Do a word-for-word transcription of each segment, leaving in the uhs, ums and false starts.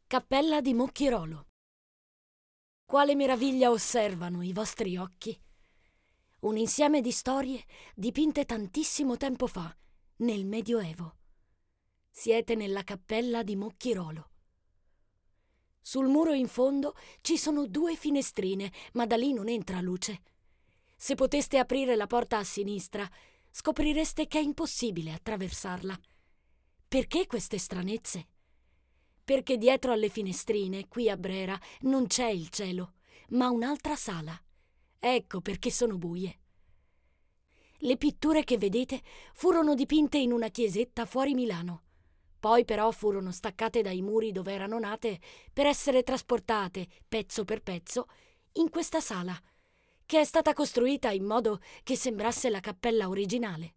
Cappella di Mucchirolo. Quale meraviglia osservano i vostri occhi! Un insieme di storie dipinte tantissimo tempo fa, nel Medioevo. Siete nella cappella di Mucchirolo. Sul muro in fondo ci sono due finestrine, ma da lì non entra luce. Se poteste aprire la porta a sinistra, scoprireste che è impossibile attraversarla. Perché queste stranezze? Perché dietro alle finestrine, qui a Brera, non c'è il cielo, ma un'altra sala. Ecco perché sono buie. Le pitture che vedete furono dipinte in una chiesetta fuori Milano. Poi però furono staccate dai muri dove erano nate per essere trasportate, pezzo per pezzo, in questa sala, che è stata costruita in modo che sembrasse la cappella originale.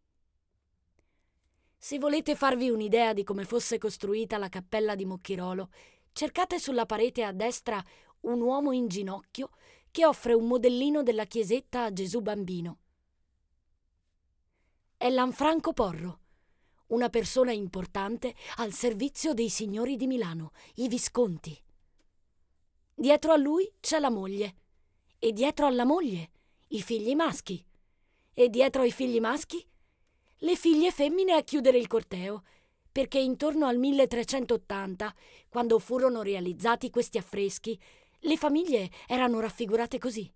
Se volete farvi un'idea di come fosse costruita la cappella di Mucchirolo, cercate sulla parete a destra un uomo in ginocchio che offre un modellino della chiesetta a Gesù Bambino. È Lanfranco Porro, una persona importante al servizio dei signori di Milano, i Visconti. Dietro a lui c'è la moglie, e dietro alla moglie i figli maschi, e dietro ai figli maschi le figlie femmine a chiudere il corteo, perché intorno al milletrecentottanta, quando furono realizzati questi affreschi, le famiglie erano raffigurate così.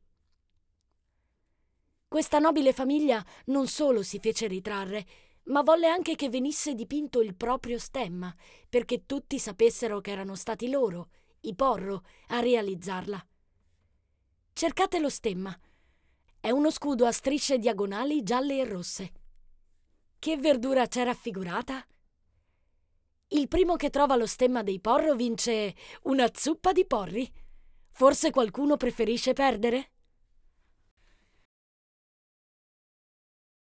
Questa nobile famiglia non solo si fece ritrarre, ma volle anche che venisse dipinto il proprio stemma, perché tutti sapessero che erano stati loro, i Porro, a realizzarla. Cercate lo stemma. È uno scudo a strisce diagonali gialle e rosse. Che verdura c'è raffigurata? Il primo che trova lo stemma dei Porro vince una zuppa di porri. Forse qualcuno preferisce perdere?